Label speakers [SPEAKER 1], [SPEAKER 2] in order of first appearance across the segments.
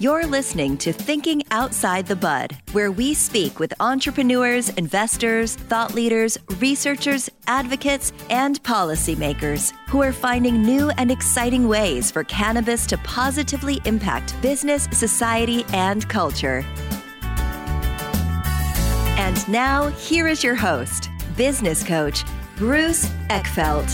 [SPEAKER 1] You're listening to Thinking Outside the Bud, where we speak with entrepreneurs, investors, thought leaders, researchers, advocates, and policymakers who are finding new and exciting ways for cannabis to positively impact business, society, and culture. And now, here is your host, business coach, Bruce Eckfeldt.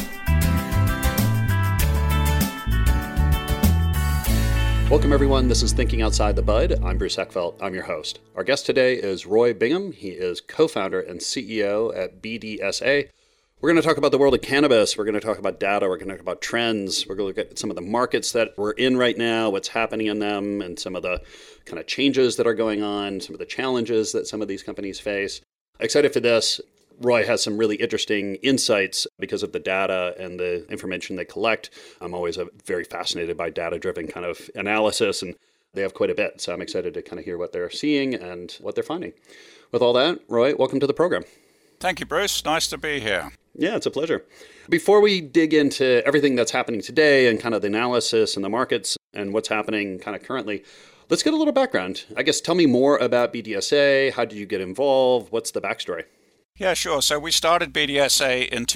[SPEAKER 2] Welcome, everyone. This is Thinking Outside the Bud. I'm Bruce Eckfeldt. I'm your host. Our guest today is Roy Bingham. He is co-founder and CEO at BDSA. We're going to talk about the world of cannabis. We're going to talk about data. We're going to talk about trends. We're going to look at some of the markets that we're in right now, what's happening in them, and some of the kind of changes that are going on, some of the challenges that some of these companies face. Excited for this. Roy has some really interesting insights because of the data and the information they collect. I'm always very fascinated by data-driven kind of analysis, and they have quite a bit. So I'm excited to kind of hear what they're seeing and what they're finding. With all that, Roy, welcome to the program.
[SPEAKER 3] Thank you, Bruce. Nice to be here.
[SPEAKER 2] Yeah, it's a pleasure. Before we dig into everything that's happening today and kind of the analysis and the markets and what's happening kind of currently, let's get a little background. I guess tell me more about BDSA. How did you get involved? What's the backstory?
[SPEAKER 3] Yeah, sure. So we started BDSA in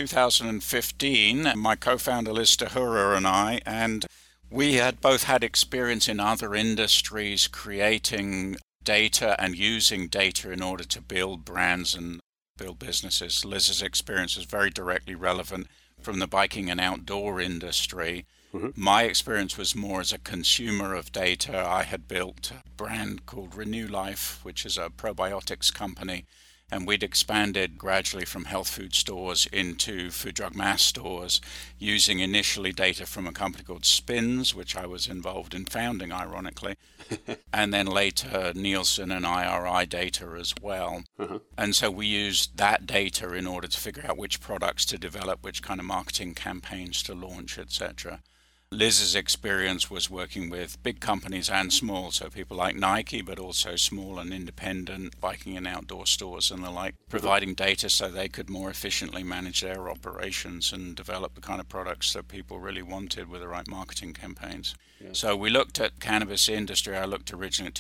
[SPEAKER 3] 2015, my co-founder Liz Tahura and I, and we had both had experience in other industries creating data and using data in order to build brands and build businesses. Liz's experience is very directly relevant from the biking and outdoor industry. Mm-hmm. My experience was more as a consumer of data. I had built a brand called Renew Life, which is a probiotics company. And we'd expanded gradually from health food stores into food drug mass stores using initially data from a company called Spins, which I was involved in founding, ironically, and then later Nielsen and IRI data as well. Uh-huh. And so we used that data in order to figure out which products to develop, which kind of marketing campaigns to launch, etc. Liz's experience was working with big companies and small, so people like Nike, but also small and independent biking and outdoor stores and the like, providing data so they could more efficiently manage their operations and develop the kind of products that people really wanted with the right marketing campaigns. Yeah. So we looked at cannabis industry. I looked originally at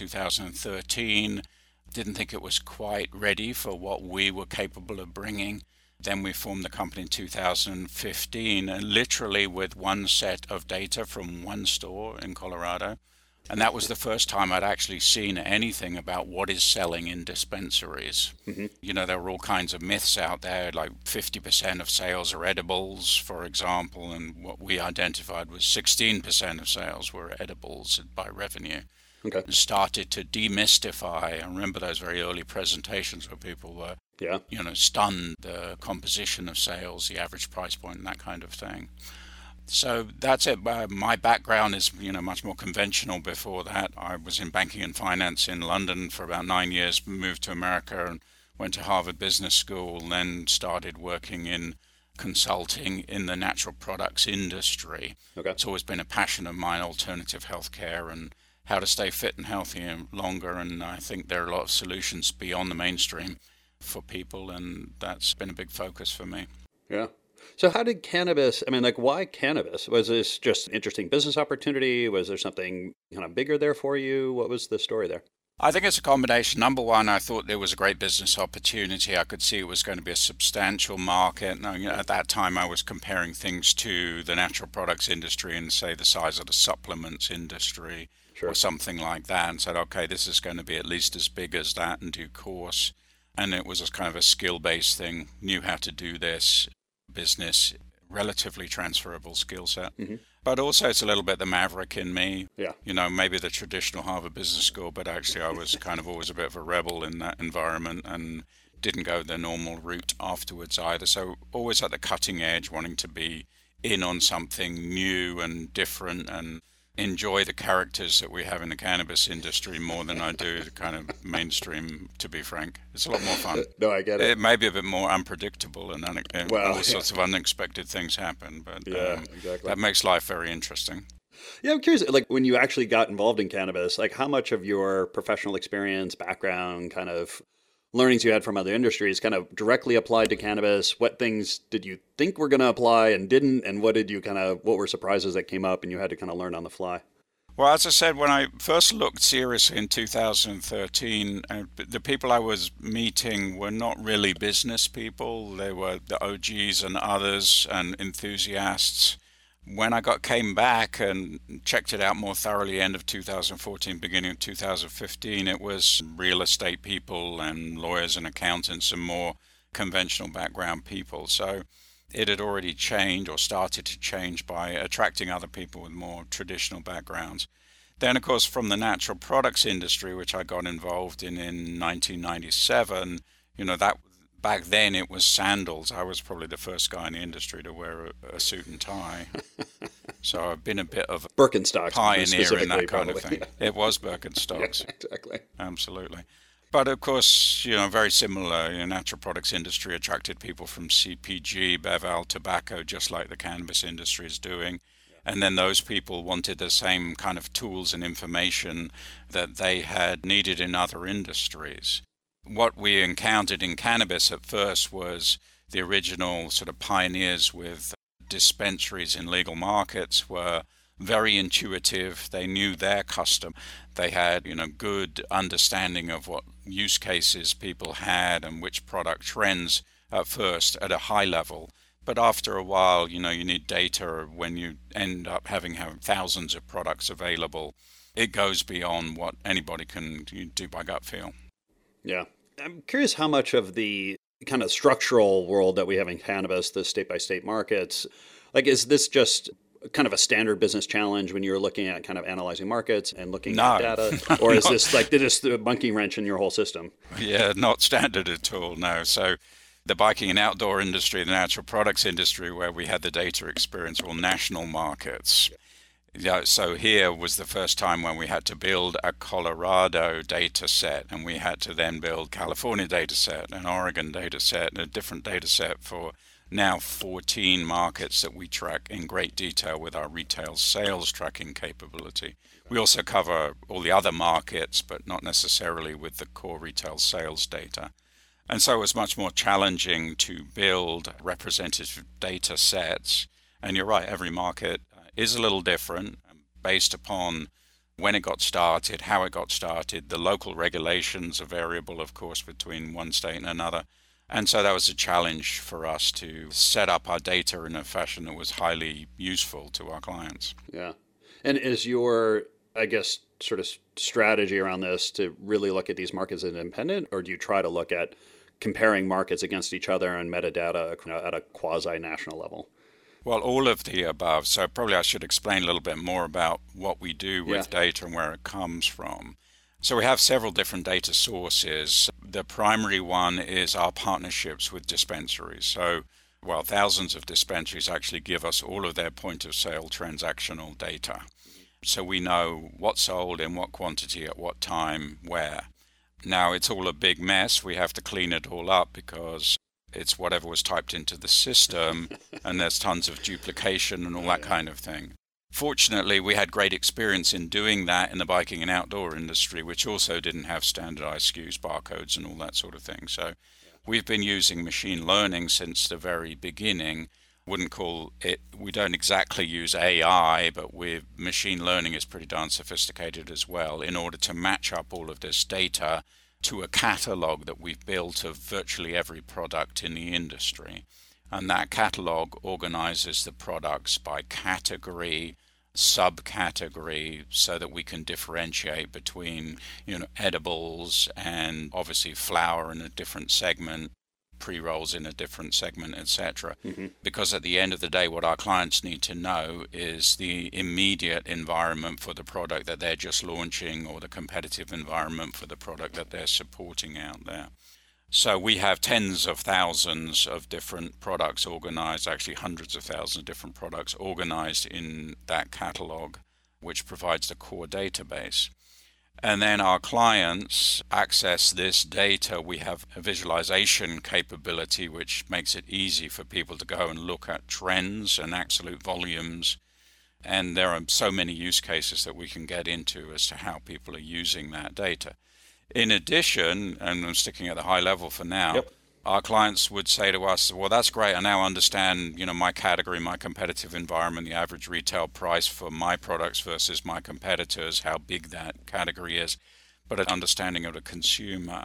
[SPEAKER 3] 2013, didn't think it was quite ready for what we were capable of bringing. Then we formed the company in 2015, and literally with one set of data from one store in Colorado. And that was the first time I'd actually seen anything about what is selling in dispensaries. Mm-hmm. You know, there were all kinds of myths out there, like 50% of sales are edibles, for example, and what we identified was 16% of sales were edibles by revenue. Okay. And started to demystify. I remember those very early presentations where people were stunned, the composition of sales, the average price point, and that kind of thing. So that's it. My background is, much more conventional before that. I was in banking and finance in London for about 9 years, moved to America and went to Harvard Business School, then started working in consulting in the natural products industry. Okay. It's always been a passion of mine, alternative healthcare and how to stay fit and healthy longer. And I think there are a lot of solutions beyond the mainstream for people, and that's been a big focus for me.
[SPEAKER 2] Yeah. So how did cannabis, why cannabis? Was this just an interesting business opportunity? Was there something kind of bigger there for you? What was the story there?
[SPEAKER 3] I think it's a combination. Number one, I thought there was a great business opportunity. I could see it was going to be a substantial market. At that time, I was comparing things to the natural products industry and, say, the size of the supplements industry. Sure. Or something like that, and said, okay, this is going to be at least as big as that in due course. And it was a kind of a skill-based thing, knew how to do this business, relatively transferable skill set. Mm-hmm. But also it's a little bit the maverick in me. Yeah. Maybe the traditional Harvard Business School, but actually I was kind of always a bit of a rebel in that environment and didn't go the normal route afterwards either. So always at the cutting edge, wanting to be in on something new and different and enjoy the characters that we have in the cannabis industry more than I do the kind of mainstream, to be frank. It's a lot more fun.
[SPEAKER 2] No, I get it.
[SPEAKER 3] It may be a bit more unpredictable and all sorts of unexpected things happen, but exactly. That makes life very interesting.
[SPEAKER 2] Yeah, I'm curious, when you actually got involved in cannabis, how much of your professional experience, background, kind of learnings you had from other industries kind of directly applied to cannabis? What things did you think were going to apply and didn't? And what were surprises that came up and you had to kind of learn on the fly?
[SPEAKER 3] Well, as I said, when I first looked seriously in 2013, the people I was meeting were not really business people. They were the OGs and others and enthusiasts. When I came back and checked it out more thoroughly, end of 2014, beginning of 2015, it was real estate people and lawyers and accountants and more conventional background people. So it had already changed or started to change by attracting other people with more traditional backgrounds. Then, of course, from the natural products industry, which I got involved in 1997, that back then it was sandals. I was probably the first guy in the industry to wear a suit and tie. So I've been a bit of a
[SPEAKER 2] Birkenstocks,
[SPEAKER 3] pioneer in that kind
[SPEAKER 2] probably.
[SPEAKER 3] of thing. It was Birkenstocks.
[SPEAKER 2] Yeah, exactly.
[SPEAKER 3] Absolutely. But of course, very similar. Natural products industry attracted people from CPG, Beval, tobacco, just like the cannabis industry is doing. And then those people wanted the same kind of tools and information that they had needed in other industries. What we encountered in cannabis at first was the original sort of pioneers with dispensaries in legal markets were very intuitive. They knew their customer. They had, good understanding of what use cases people had and which product trends at first at a high level. But after a while, you need data. When you end up having thousands of products available, it goes beyond what anybody can do by gut feel.
[SPEAKER 2] Yeah. I'm curious how much of the kind of structural world that we have in cannabis, the state-by-state markets, is this just kind of a standard business challenge when you're looking at kind of analyzing markets and looking at data? Or is this just a monkey wrench in your whole system? Yeah,
[SPEAKER 3] not standard at all, no. So the biking and outdoor industry, the natural products industry, where we had the data experience, were national markets. Yeah, so here was the first time when we had to build a Colorado data set, and we had to then build California data set, an Oregon data set, and a different data set for now 14 markets that we track in great detail with our retail sales tracking capability. We also cover all the other markets, but not necessarily with the core retail sales data. And so it was much more challenging to build representative data sets. And you're right, every market is a little different based upon when it got started, how it got started. The local regulations are variable, of course, between one state and another. And so that was a challenge for us to set up our data in a fashion that was highly useful to our clients.
[SPEAKER 2] Yeah. And is your, sort of strategy around this to really look at these markets as independent, or do you try to look at comparing markets against each other and metadata at a quasi-national level?
[SPEAKER 3] Well, all of the above. So probably I should explain a little bit more about what we do with data and where it comes from. So we have several different data sources. The primary one is our partnerships with dispensaries. So, thousands of dispensaries actually give us all of their point of sale transactional data. So we know what's sold in what quantity at what time, where. Now, it's all a big mess. We have to clean it all up because it's whatever was typed into the system, and there's tons of duplication and all that kind of thing. Fortunately, we had great experience in doing that in the biking and outdoor industry, which also didn't have standardized SKUs, barcodes, and all that sort of thing. So we've been using machine learning since the very beginning. Wouldn't call it, we don't exactly use AI, but machine learning is pretty darn sophisticated as well in order to match up all of this data to a catalog that we've built of virtually every product in the industry. And that catalog organizes the products by category, subcategory, so that we can differentiate between, edibles and obviously flour in a different segment, pre-rolls in a different segment, etc. Mm-hmm. Because at the end of the day, what our clients need to know is the immediate environment for the product that they're just launching or the competitive environment for the product that they're supporting out there. So we have tens of thousands of different products organized, actually hundreds of thousands of different products organized in that catalog, which provides the core database. And then our clients access this data. We have a visualization capability, which makes it easy for people to go and look at trends and absolute volumes. And there are so many use cases that we can get into as to how people are using that data. In addition, and I'm sticking at the high level for now, our clients would say to us, well, that's great. I now understand, my category, my competitive environment, the average retail price for my products versus my competitors, how big that category is, but an understanding of the consumer.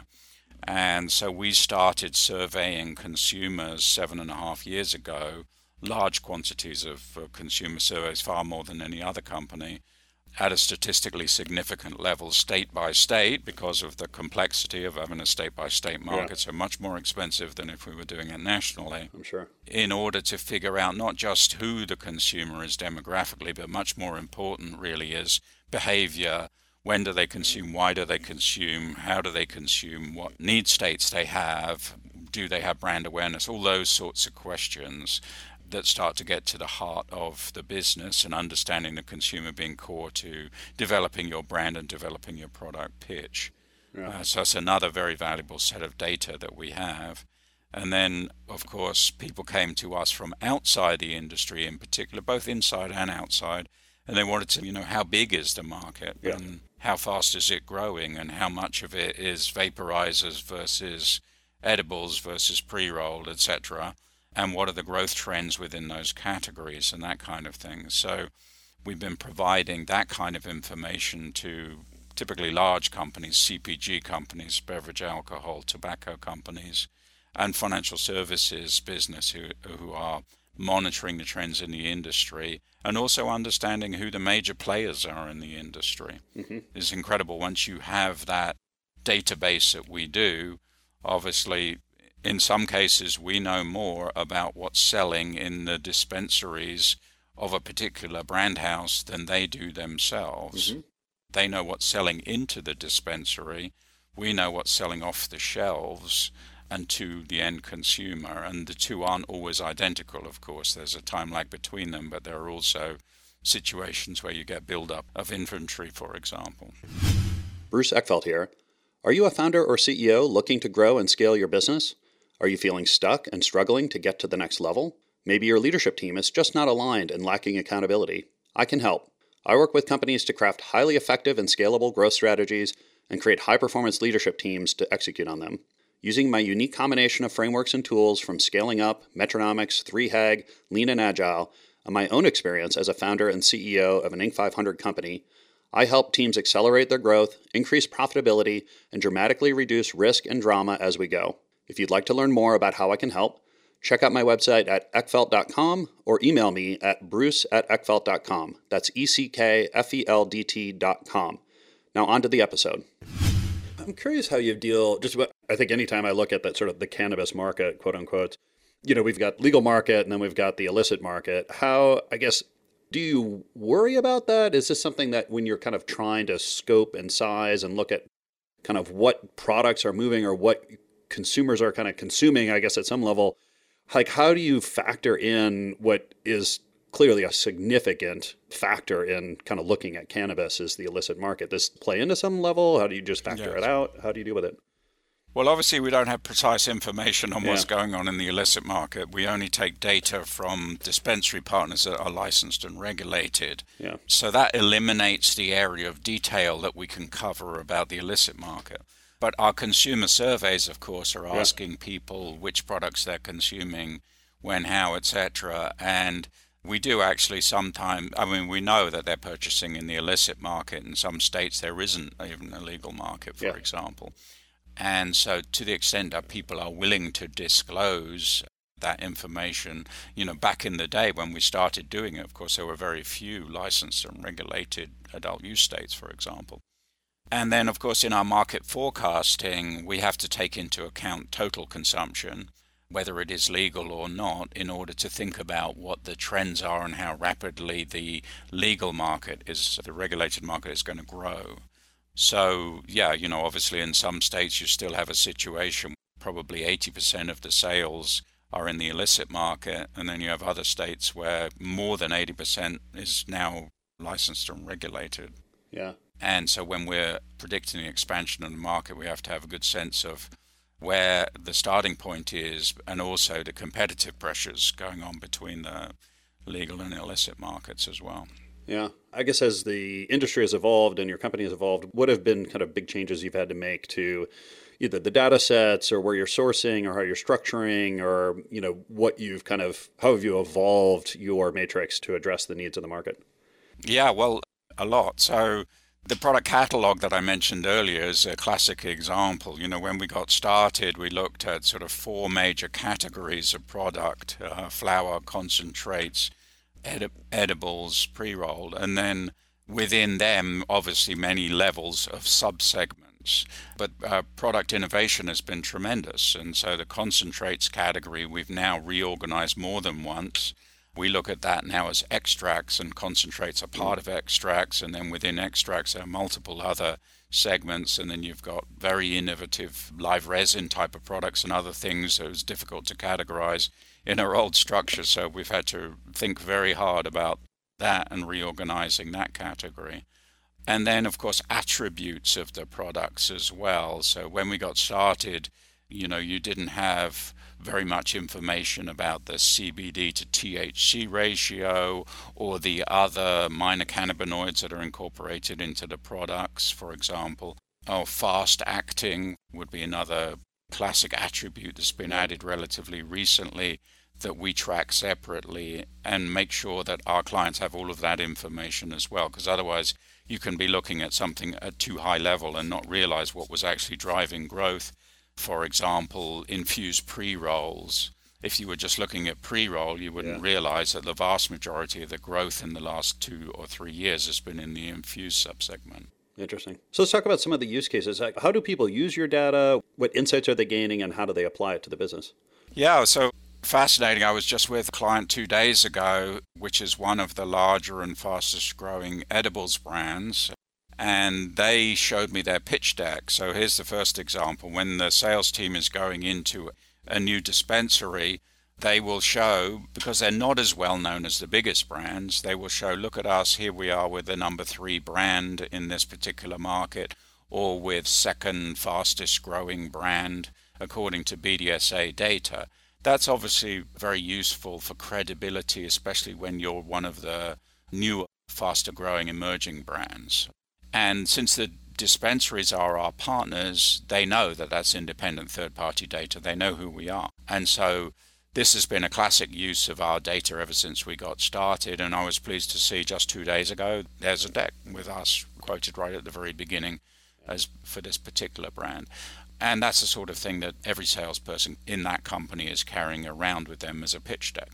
[SPEAKER 3] And so we started surveying consumers 7.5 years ago, large quantities of consumer surveys, far more than any other company, at a statistically significant level, state by state, because of the complexity of having a state-by-state market, so much more expensive than if we were doing it nationally.
[SPEAKER 2] I'm sure.
[SPEAKER 3] In order to figure out not just who the consumer is demographically, but much more important really is behavior. When do they consume? Why do they consume? How do they consume? What need states they have? Do they have brand awareness? All those sorts of questions that start to get to the heart of the business and understanding the consumer being core to developing your brand and developing your product pitch. Yeah. So that's another very valuable set of data that we have. And then, of course, people came to us from outside the industry in particular, both inside and outside, and they wanted to, how big is the market and how fast is it growing and how much of it is vaporizers versus edibles versus pre-rolled, etc., and what are the growth trends within those categories and that kind of thing. So we've been providing that kind of information to typically large companies, CPG companies, beverage, alcohol, tobacco companies, and financial services business who are monitoring the trends in the industry and also understanding who the major players are in the industry. Mm-hmm. It's incredible. Once you have that database that we do, obviously, in some cases, we know more about what's selling in the dispensaries of a particular brand house than they do themselves. Mm-hmm. They know what's selling into the dispensary. We know what's selling off the shelves and to the end consumer. And the two aren't always identical, of course. There's a time lag between them, but there are also situations where you get buildup of inventory, for example.
[SPEAKER 2] Bruce Eckfeldt here. Are you a founder or CEO looking to grow and scale your business? Are you feeling stuck and struggling to get to the next level? Maybe your leadership team is just not aligned and lacking accountability. I can help. I work with companies to craft highly effective and scalable growth strategies and create high-performance leadership teams to execute on them. Using my unique combination of frameworks and tools from Scaling Up, Metronomics, 3HAG, Lean and Agile, and my own experience as a founder and CEO of an Inc. 500 company, I help teams accelerate their growth, increase profitability, and dramatically reduce risk and drama as we go. If you'd like to learn more about how I can help, check out my website at eckfeldt.com or email me at bruce@eckfeldt.com. That's ECKFELDT.com. Now on to the episode. I'm curious how you deal, I think anytime I look at that sort of the cannabis market, quote unquote, we've got legal market and then we've got the illicit market. Do you worry about that? Is this something that when you're kind of trying to scope and size and look at kind of what products are moving or what consumers are kind of consuming, I guess at some level, like how do you factor in what is clearly a significant factor in kind of looking at cannabis is the illicit market? Does this play into some level? How do you just factor it out? How do you deal with it?
[SPEAKER 3] Well, obviously, we don't have precise information on what's going on in the illicit market. We only take data from dispensary partners that are licensed and regulated. Yeah. So that eliminates the area of detail that we can cover about the illicit market. But our consumer surveys, of course, are asking people which products they're consuming, when, how, etc. And we do actually sometimes, we know that they're purchasing in the illicit market. In some states, there isn't even a legal market, for example. And so to the extent that people are willing to disclose that information, back in the day when we started doing it, of course, there were very few licensed and regulated adult use states, for example. And then, of course, in our market forecasting, we have to take into account total consumption, whether it is legal or not, in order to think about what the trends are and how rapidly the legal market the regulated market is going to grow. So, obviously in some states you still have a situation, probably 80% of the sales are in the illicit market, and then you have other states where more than 80% is now licensed and regulated.
[SPEAKER 2] Yeah.
[SPEAKER 3] And so when we're predicting the expansion of the market, we have to have a good sense of where the starting point is and also the competitive pressures going on between the legal and illicit markets as well.
[SPEAKER 2] Yeah. I guess as the industry has evolved and your company has evolved, what have been kind of big changes you've had to make to either the data sets or where you're sourcing or how you're structuring or, what you've how have you evolved your matrix to address the needs of the market?
[SPEAKER 3] Yeah, well, a lot. So the product catalog that I mentioned earlier is a classic example. When we got started, we looked at sort of four major categories of product: flour, concentrates, edibles, pre-rolled, and then within them, obviously, many levels of subsegments. But product innovation has been tremendous. And so the concentrates category, we've now reorganized more than once. We look at that now as extracts, and concentrates are part of extracts. And then within extracts, there are multiple other segments. And then you've got very innovative live resin type of products and other things that was difficult to categorize in our old structure. So we've had to think very hard about that and reorganizing that category. And then, of course, attributes of the products as well. So when we got started, you didn't have very much information about the CBD to THC ratio or the other minor cannabinoids that are incorporated into the products, for example. Fast acting would be another classic attribute that's been added relatively recently that we track separately and make sure that our clients have all of that information as well, because otherwise you can be looking at something at too high level and not realize what was actually driving growth. For example, infused pre-rolls. If you were just looking at pre-roll, you wouldn't realize that the vast majority of the growth in the last 2 or 3 years has been in the infused subsegment.
[SPEAKER 2] Interesting. So let's talk about some of the use cases. How do people use your data? What insights are they gaining and how do they apply it to the business?
[SPEAKER 3] Yeah, so fascinating. I was just with a client 2 days ago, which is one of the larger and fastest growing edibles brands. And they showed me their pitch deck. So here's the first example. When the sales team is going into a new dispensary, they will show, because they're not as well known as the biggest brands, they will show, look at us, here we are with the number 3 brand in this particular market, or with second fastest growing brand according to BDSA data. That's obviously very useful for credibility, especially when you're one of the new, faster growing emerging brands. And since the dispensaries are our partners, they know that that's independent third-party data. They know who we are. And so this has been a classic use of our data ever since we got started. And I was pleased to see just 2 days ago, there's a deck with us quoted right at the very beginning as for this particular brand. And that's the sort of thing that every salesperson in that company is carrying around with them as a pitch deck.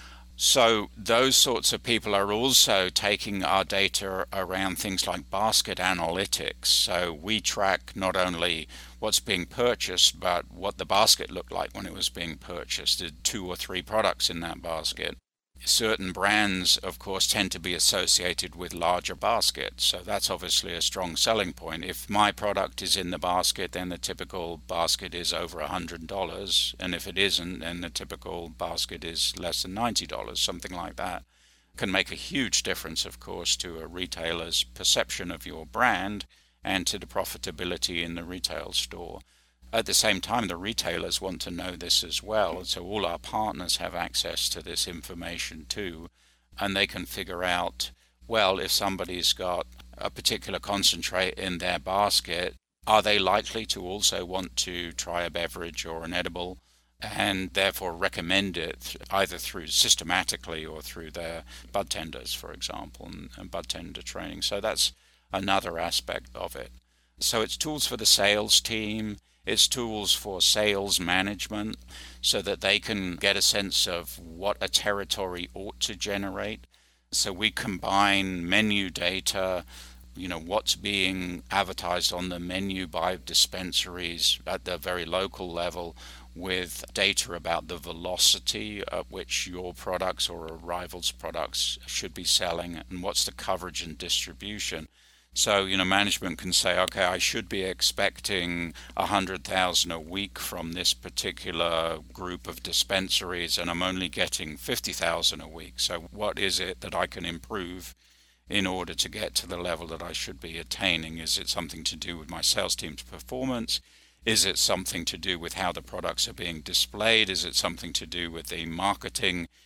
[SPEAKER 3] So those sorts of people are also taking our data around things like basket analytics. So we track not only what's being purchased, but what the basket looked like when it was being purchased. There are 2 or 3 products in that basket. Certain brands, of course, tend to be associated with larger baskets. So that's obviously a strong selling point. If my product is in the basket, then the typical basket is over $100. And if it isn't, then the typical basket is less than $90, something like that. Can make a huge difference, of course, to a retailer's perception of your brand and to the profitability in the retail store. At the same time, the retailers want to know this as well. And so all our partners have access to this information too. And they can figure out, well, if somebody's got a particular concentrate in their basket, are they likely to also want to try a beverage or an edible and therefore recommend it either through systematically or through their bud tenders, for example, and bud tender training. So that's another aspect of it. So it's tools for the sales team. It's tools for sales management so that they can get a sense of what a territory ought to generate. So we combine menu data, what's being advertised on the menu by dispensaries at the very local level with data about the velocity at which your products or a rival's products should be selling and what's the coverage and distribution. So, management can say, okay, I should be expecting 100,000 a week from this particular group of dispensaries, and I'm only getting 50,000 a week. So what is it that I can improve in order to get to the level that I should be attaining? Is it something to do with my sales team's performance? Is it something to do with how the products are being displayed? Is it something to do with the marketing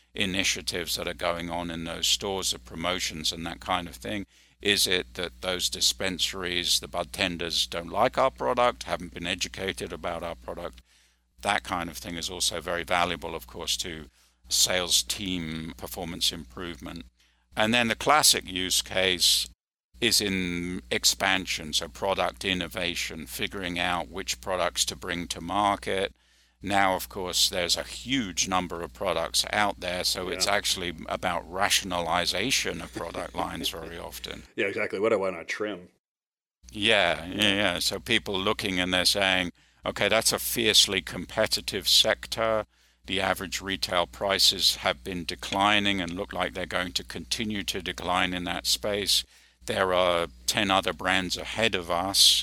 [SPEAKER 3] initiatives that are going on in those stores, the promotions and that kind of thing? Is it that those dispensaries, the bud tenders, don't like our product, haven't been educated about our product? That kind of thing is also very valuable, of course, to sales team performance improvement. And then the classic use case is in expansion, so product innovation, figuring out which products to bring to market. Now, of course, there's a huge number of products out there, so it's actually about rationalization of product lines very often.
[SPEAKER 2] Yeah, exactly. What do I want to trim?
[SPEAKER 3] Yeah. So people looking and they're saying, okay, that's a fiercely competitive sector. The average retail prices have been declining and look like they're going to continue to decline in that space. There are 10 other brands ahead of us,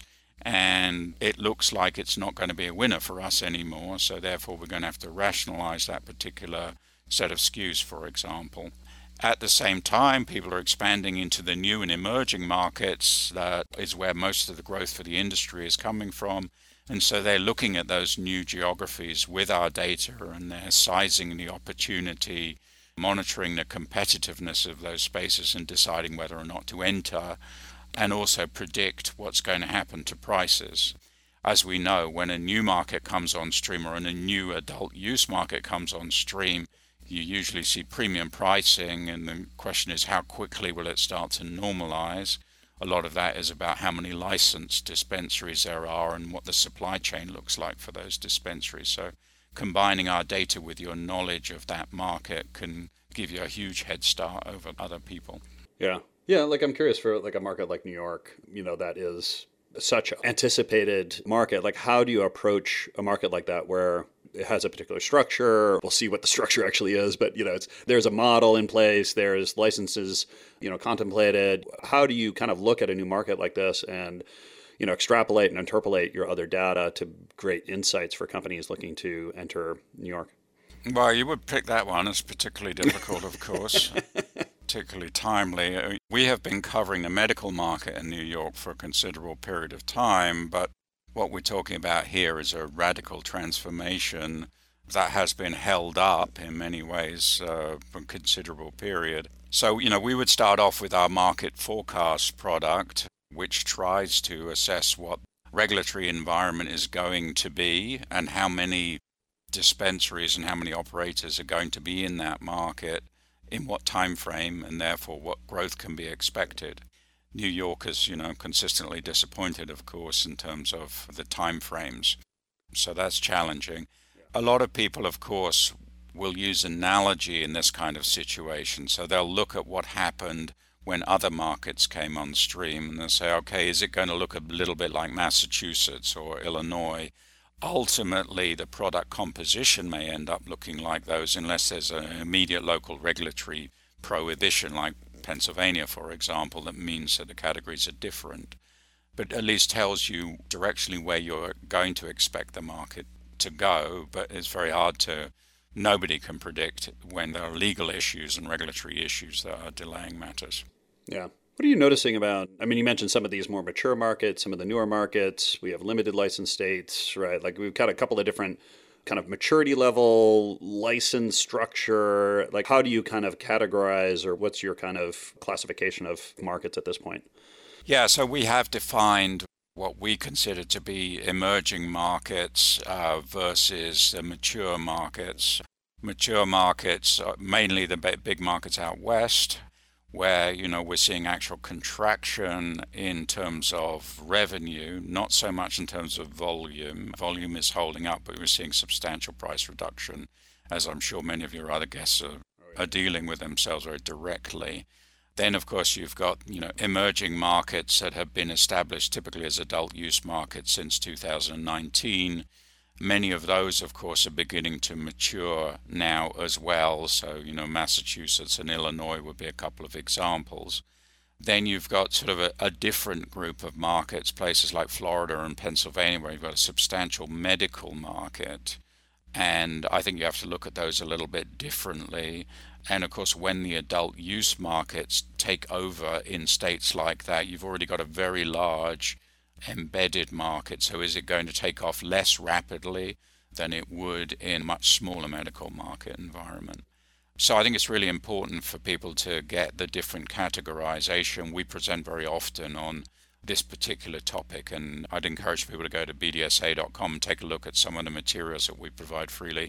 [SPEAKER 3] and it looks like it's not going to be a winner for us anymore. So therefore, we're going to have to rationalize that particular set of SKUs, for example. At the same time, people are expanding into the new and emerging markets. That is where most of the growth for the industry is coming from. And so they're looking at those new geographies with our data, and they're sizing the opportunity, monitoring the competitiveness of those spaces and deciding whether or not to enter, and also predict what's going to happen to prices. As we know, when a new market comes on stream or when a new adult use market comes on stream, you usually see premium pricing, and the question is how quickly will it start to normalize? A lot of that is about how many licensed dispensaries there are and what the supply chain looks like for those dispensaries. So combining our data with your knowledge of that market can give you a huge head start over other people.
[SPEAKER 2] Yeah, like I'm curious for like a market like New York, that is such an anticipated market. Like how do you approach a market like that where it has a particular structure? We'll see what the structure actually is, but there's a model in place, there's licenses, contemplated. How do you kind of look at a new market like this and extrapolate and interpolate your other data to create insights for companies looking to enter New York?
[SPEAKER 3] Well, you would pick that one as particularly difficult, of course, particularly timely. We have been covering the medical market in New York for a considerable period of time, but what we're talking about here is a radical transformation that has been held up in many ways for a considerable period. So, we would start off with our market forecast product, which tries to assess what regulatory environment is going to be and how many dispensaries and how many operators are going to be in that market, in what time frame, and therefore what growth can be expected. New York is, consistently disappointed, of course, in terms of the time frames. So that's challenging. A lot of people, of course, will use analogy in this kind of situation. So they'll look at what happened when other markets came on stream, and they'll say, okay, is it going to look a little bit like Massachusetts or Illinois? Ultimately, the product composition may end up looking like those unless there's an immediate local regulatory prohibition like Pennsylvania, for example, that means that the categories are different, but at least tells you directionally where you're going to expect the market to go. But it's very hard nobody can predict when there are legal issues and regulatory issues that are delaying matters.
[SPEAKER 2] Yeah. What are you noticing about, you mentioned some of these more mature markets, some of the newer markets. We have limited license states, right? Like we've got a couple of different kind of maturity level, license structure. Like how do you kind of categorize, or what's your kind of classification of markets at this point?
[SPEAKER 3] Yeah, so we have defined what we consider to be emerging markets versus the mature markets. Mature markets are mainly the big markets out west, where we're seeing actual contraction in terms of revenue, not so much in terms of volume. Volume is holding up, but we're seeing substantial price reduction, as I'm sure many of your other guests are dealing with themselves very directly. Then, of course, you've got emerging markets that have been established typically as adult use markets since 2019. Many of those, of course, are beginning to mature now as well. So, Massachusetts and Illinois would be a couple of examples. Then you've got sort of a different group of markets, places like Florida and Pennsylvania, where you've got a substantial medical market. And I think you have to look at those a little bit differently. And of course, when the adult use markets take over in states like that, you've already got a very large embedded market. So is it going to take off less rapidly than it would in a much smaller medical market environment? So I think it's really important for people to get the different categorization. We present very often on this particular topic, and I'd encourage people to go to bdsa.com and take a look at some of the materials that we provide freely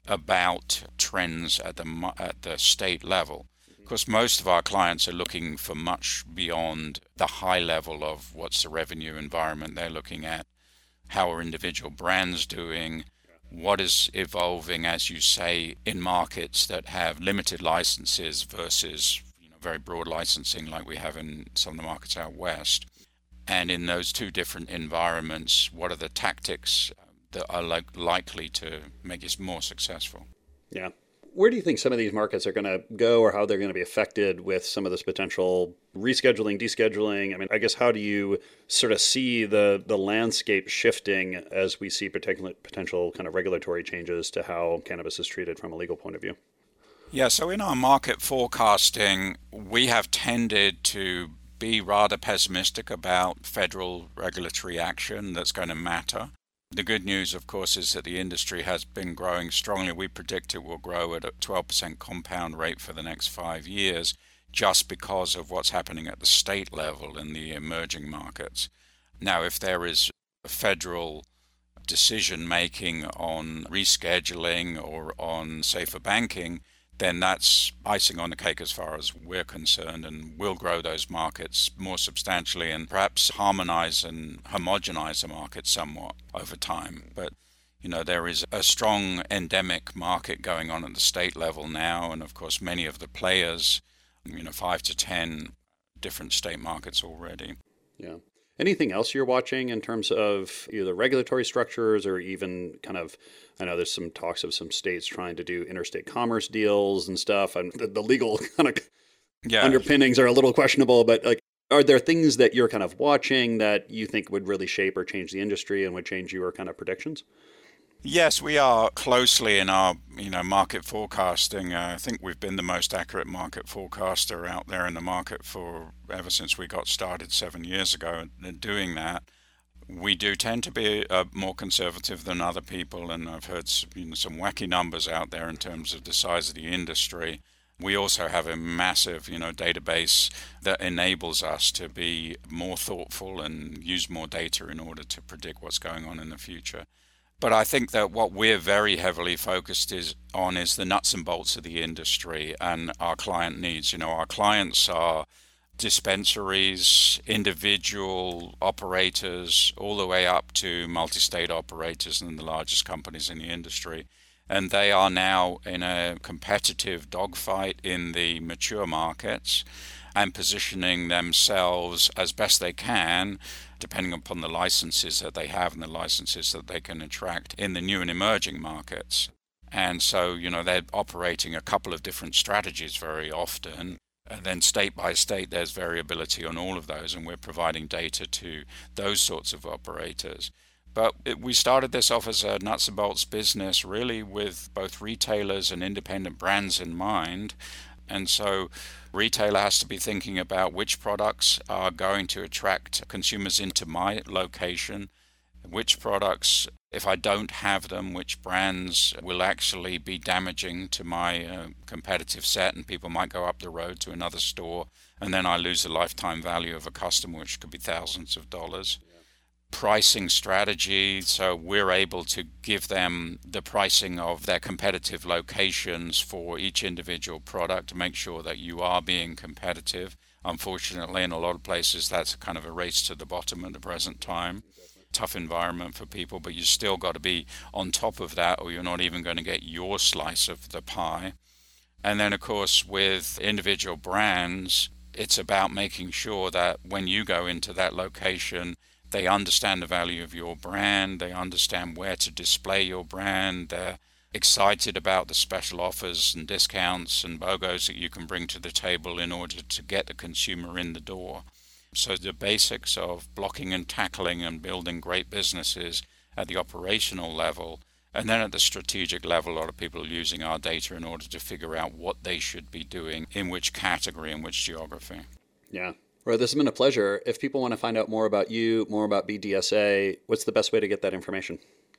[SPEAKER 3] about trends at the state level. Of course, most of our clients are looking for much beyond the high level of what's the revenue environment they're looking at, how are individual brands doing, what is evolving, as you say, in markets that have limited licenses versus very broad licensing like we have in some of the markets out west. And in those two different environments, what are the tactics that are likely to make us more successful?
[SPEAKER 2] Yeah. Where do you think some of these markets are going to go, or how they're going to be affected with some of this potential rescheduling, descheduling? I mean, I guess, how do you sort of see the landscape shifting as we see potential kind of regulatory changes to how cannabis is treated from a legal point of view?
[SPEAKER 3] Yeah, so in our market forecasting, we have tended to be rather pessimistic about federal regulatory action that's going to matter. The good news, of course, is that the industry has been growing strongly. We predict it will grow at a 12% compound rate for the next 5 years, just because of what's happening at the state level in the emerging markets. Now, if there is federal decision making on rescheduling or on safer banking, then that's icing on the cake as far as we're concerned, and we'll grow those markets more substantially and perhaps harmonize and homogenize the market somewhat over time. But there is a strong endemic market going on at the state level now, and of course many of the players, 5 to 10 different state markets already.
[SPEAKER 2] Yeah. Anything else you're watching in terms of either regulatory structures or even kind of, I know there's some talks of some states trying to do interstate commerce deals and stuff, and the legal kind of underpinnings are a little questionable, but are there things that you're kind of watching that you think would really shape or change the industry and would change your kind of predictions?
[SPEAKER 3] Yes, we are closely in our market forecasting. I think we've been the most accurate market forecaster out there in the market for ever since we got started 7 years ago doing that. We do tend to be more conservative than other people, and I've heard some wacky numbers out there in terms of the size of the industry. We also have a massive database that enables us to be more thoughtful and use more data in order to predict what's going on in the future. But I think that what we're very heavily focused on is the nuts and bolts of the industry and our client needs. Our clients are dispensaries, individual operators, all the way up to multi-state operators and the largest companies in the industry. And they are now in a competitive dogfight in the mature markets and positioning themselves as best they can, depending upon the licenses that they have and the licenses that they can attract in the new and emerging markets. And so, they're operating a couple of different strategies very often. And then state by state, there's variability on all of those, and we're providing data to those sorts of operators. But we started this off as a nuts and bolts business, really with both retailers and independent brands in mind. And so retailer has to be thinking about which products are going to attract consumers into my location, which products, if I don't have them, which brands will actually be damaging to my competitive set, and people might go up the road to another store, and then I lose the lifetime value of a customer, which could be thousands of dollars. Pricing strategy, so we're able to give them the pricing of their competitive locations for each individual product to make sure that you are being competitive. Unfortunately, in a lot of places, that's kind of a race to the bottom at the present time. Tough environment for people, but you still got to be on top of that, or you're not even going to get your slice of the pie. And then, of course, with individual brands, it's about making sure that when you go into that location, they understand the value of your brand, they understand where to display your brand, they're excited about the special offers and discounts and BOGOs that you can bring to the table in order to get the consumer in the door. So the basics of blocking and tackling and building great businesses at the operational level, and then at the strategic level, a lot of people are using our data in order to figure out what they should be doing in which category, in which geography.
[SPEAKER 2] Yeah. Roy, this has been a pleasure. If people want to find out more about you, more about BDSA, what's the best way to get that information?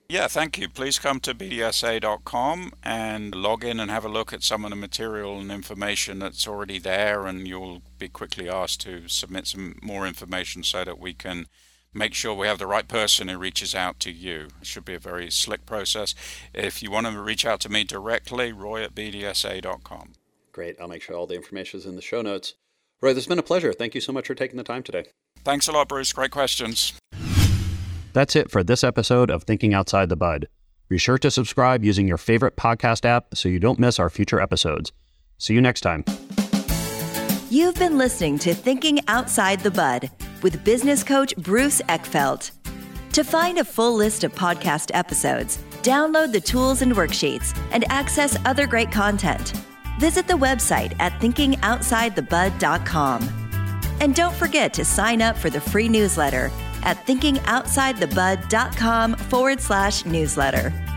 [SPEAKER 3] Yeah, thank you. Please come to bdsa.com and log in and have a look at some of the material and information that's already there, and you'll be quickly asked to submit some more information so that we can make sure we have the right person who reaches out to you. It should be a very slick process. If you want to reach out to me directly, roy@bdsa.com.
[SPEAKER 2] Great. I'll make sure all the information is in the show notes. Roy, this has been a pleasure. Thank you so much for taking the time today.
[SPEAKER 3] Thanks a lot, Bruce. Great questions.
[SPEAKER 2] That's it for this episode of Thinking Outside the Bud. Be sure to subscribe using your favorite podcast app so you don't miss our future episodes. See you next time.
[SPEAKER 1] You've been listening to Thinking Outside the Bud with business coach Bruce Eckfeldt. To find a full list of podcast episodes, download the tools and worksheets, and access other great content, visit the website at thinkingoutsidethebud.com. And don't forget to sign up for the free newsletter at thinkingoutsidethebud.com/newsletter.